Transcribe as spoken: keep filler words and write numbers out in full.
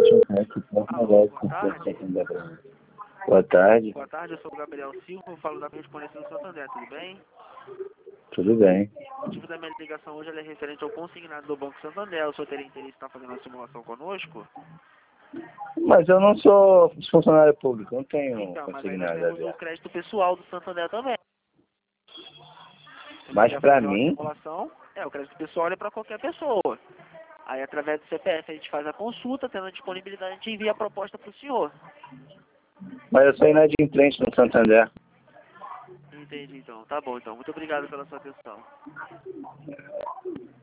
realmente um cara que pode Alô, melhor boa que tarde. atender pra mim. Boa tarde, Boa tarde, eu sou o Gabriel Silva, eu falo da correspondência do Santander, tudo bem? tudo bem. O motivo da minha ligação hoje ela é referente ao consignado do Banco Santander. O senhor teria interesse em estar fazendo uma simulação conosco? Mas eu não sou funcionário público, não tenho Então, mas aí nós consignado temos o aberto. crédito pessoal do Santander também. Se Mas quiser pra fazer uma mim, simulação, é, o crédito pessoal é para qualquer pessoa. Aí, através do C P F, a gente faz a consulta, tendo a disponibilidade, a gente envia a proposta para o senhor. mas eu sou inadimplente no Santander. Entendi, então. Tá bom, então. Muito obrigado pela sua atenção.